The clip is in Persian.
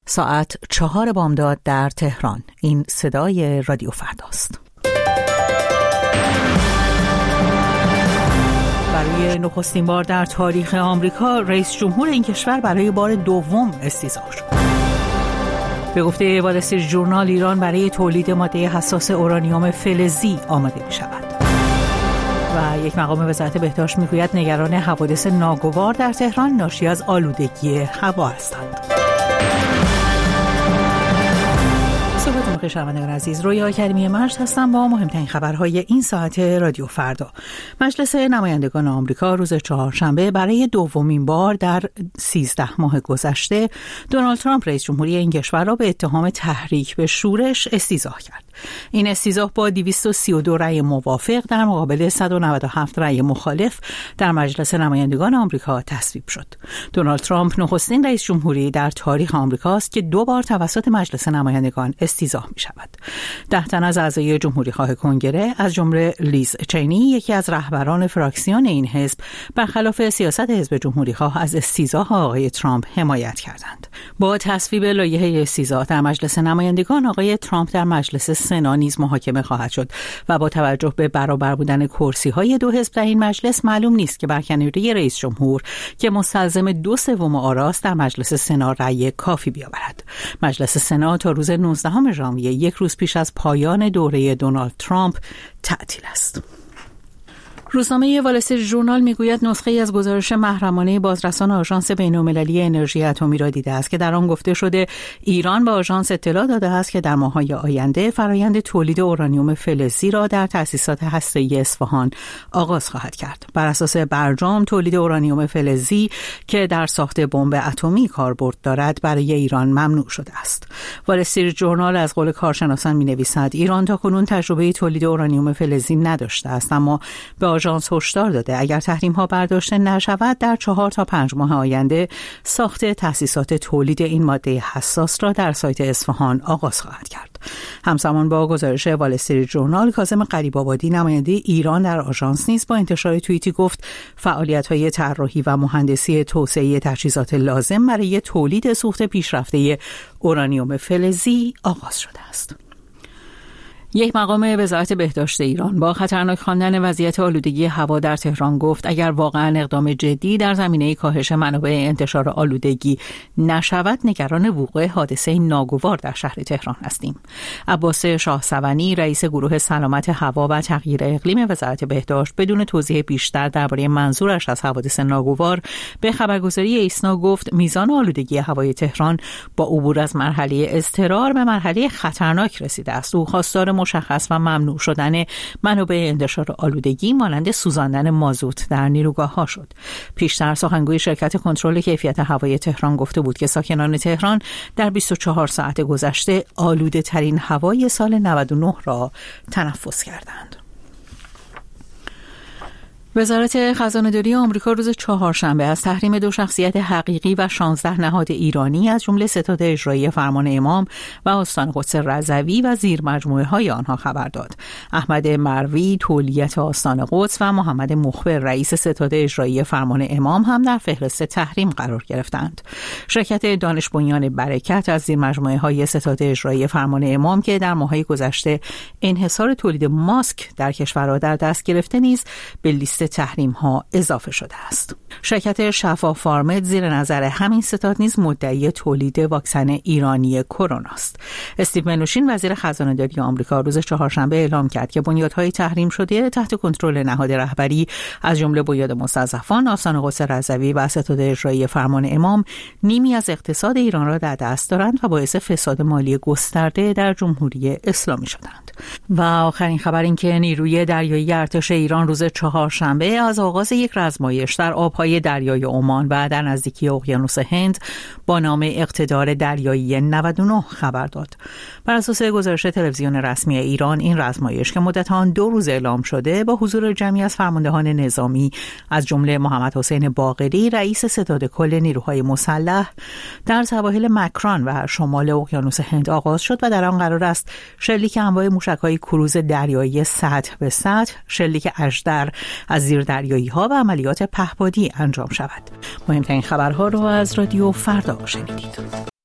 ساعت 4 بامداد در تهران. این صدای رادیو فرداست. برای نخستین بار در تاریخ آمریکا رئیس جمهور این کشور برای بار دوم استیضاح شد. به گفته وال استریت ژورنال، ایران برای تولید ماده حساس اورانیوم فلزی آماده می شود. و یک مقام وزارت بهداشت میگوید نگران حوادث ناگوار در تهران ناشی از آلودگی هوا هستند. صبحتون بخیر شنوندگان عزیز، رویا کریمی مجد هستم با مهمترین خبرهای این ساعت رادیو فردا. مجلس نمایندگان آمریکا روز چهارشنبه برای دومین بار در 13 ماه گذشته دونالد ترامپ رئیس جمهوری این کشور را به اتهام تحریک به شورش استیضاح کرد. این استیضاح با 232 رأی موافق در مقابل 197 رأی مخالف در مجلس نمایندگان آمریکا تصویب شد. دونالد ترامپ نخستین رئیس جمهوری در تاریخ آمریکاست که 2 بار توسط مجلس نمایندگان استیضاح می شود. 10 تن از اعضای جمهوریخواه کنگره از جمله لیز چینی، یکی از رهبران فراکسیون این حزب، برخلاف سیاست حزب جمهوریخواه از استیضاح آقای ترامپ حمایت کردند. با تصویب لایحه استیضاح در مجلس نمایندگان، آقای ترامپ در مجلس سنا نیز محاکمه خواهد شد و با توجه به برابر بودن کرسی‌های 2 حزب در این مجلس معلوم نیست که برکناری رئیس جمهور که مستلزم 2/3 آراست در مجلس سنا رأی کافی بیاورد. مجلس سنا تا روز 19 ژانویه، یک روز پیش از پایان دوره دونالد ترامپ، تعطیل است. روزنامه وال استریت ژورنال میگوید نسخه‌ای از گزارش محرمانه بازرسان آژانس بین‌المللی انرژی اتمی را دیده است که در آن گفته شده ایران به آژانس اطلاع داده است که در ماه‌های آینده فرآیند تولید اورانیوم فلزی را در تأسیسات هسته‌ای اصفهان آغاز خواهد کرد. بر اساس برجام، تولید اورانیوم فلزی که در ساخت بمب اتمی کاربرد دارد برای ایران ممنوع شده است. وال استریت ژورنال از قول کارشناسان می‌نویسد ایران تاکنون تجربه تولید اورانیوم فلزی نداشته است، اما به آژانس هشدار داده اگر تحریم‌ها برداشته نشود در 4 تا 5 ماه آینده ساخت تأسیسات تولید این ماده حساس را در سایت اصفهان آغاز خواهد کرد. همزمان با گزارش وال استریت ژورنال، کاظم غریب‌آبادی نماینده ایران در آژانس نیز با انتشار توییتی گفت فعالیت‌های طراحی و مهندسی توسعه تجهیزات لازم برای تولید سوخت پیشرفته اورانیوم فلزی آغاز شده است. یک مقام وزارت بهداشت ایران با خطرناک خواندن وضعیت آلودگی هوا در تهران گفت اگر واقعا اقدام جدی در زمینه کاهش منابع انتشار آلودگی نشود نگران وقوع حادثه ناگوار در شهر تهران هستیم. عباس شاهسوانی، رئیس گروه سلامت هوا و تغییر اقلیم وزارت بهداشت، بدون توضیح بیشتر درباره منظورش از حوادث ناگوار به خبرگزاری ایسنا گفت میزان آلودگی هوای تهران با عبور از مرحله اضطرار به مرحله خطرناک رسیده است. او خواستار مشخص و ممنوع شدن منابع انتشار آلودگی مانند سوزاندن مازوت در نیروگاه‌ها شد. پیشتر سخنگوی شرکت کنترل کیفیت هوای تهران گفته بود که ساکنان تهران در 24 ساعت گذشته آلوده ترین هوای سال 99 را تنفس کردند. وزارت خزانه‌داری آمریکا روز چهارشنبه از تحریم 2 شخصیت حقیقی و 16 نهاد ایرانی از جمله ستاد اجرایی فرمان امام و آستان قدس رضوی و زیر مجموعه‌های آنها خبر داد. احمد مروی، تولیت آستان قدس و محمد مخبر، رئیس ستاد اجرایی فرمان امام هم در فهرست تحریم قرار گرفتند. شرکت دانش بنیان برکت از زیر مجموعه‌های ستاد اجرایی فرمان امام که در ماه‌های گذشته انحصار تولید ماسک در کشور را در دست گرفته نیز به لیست تحریم ها اضافه شده است. شرکت شفا فارمد زیر نظر همین ستاد نیز مدعی تولید واکسن ایرانی کرونا است. استیو منوشین، وزیر خزانه‌داری آمریکا، روز چهارشنبه اعلام کرد که بنیادهای تحریم شده تحت کنترل نهاد رهبری از جمله بنیاد مستضعفان، آستان قدس رضوی و ستاد اجرایی فرمان امام نیمی از اقتصاد ایران را در دست دارند و باعث فساد مالی گسترده در جمهوری اسلامی شدند. و آخرین خبر این که نیروی دریایی ارتش ایران روز چهارشنبه از آغاز یک رزمایش در آبهای دریای عمان و در نزدیکی اقیانوس هند با نام اقتدار دریایی 99 خبر داد. بر اساس گزارش تلویزیون رسمی ایران، این رزمایش که مدت آن 2 روز اعلام شده با حضور جمعی از فرماندهان نظامی از جمله محمد حسین باقری، رئیس ستاد کل نیروهای مسلح، در سواحل مکران و شمال اقیانوس هند آغاز شد و در آن قرار است شلیک انواع موشک‌های کروز دریایی سطح به سطح، شلیک اژدر از زیردریایی‌ها و عملیات پهپادی انجام شود. مهمترین خبرها را از رادیو فردا شنیدید.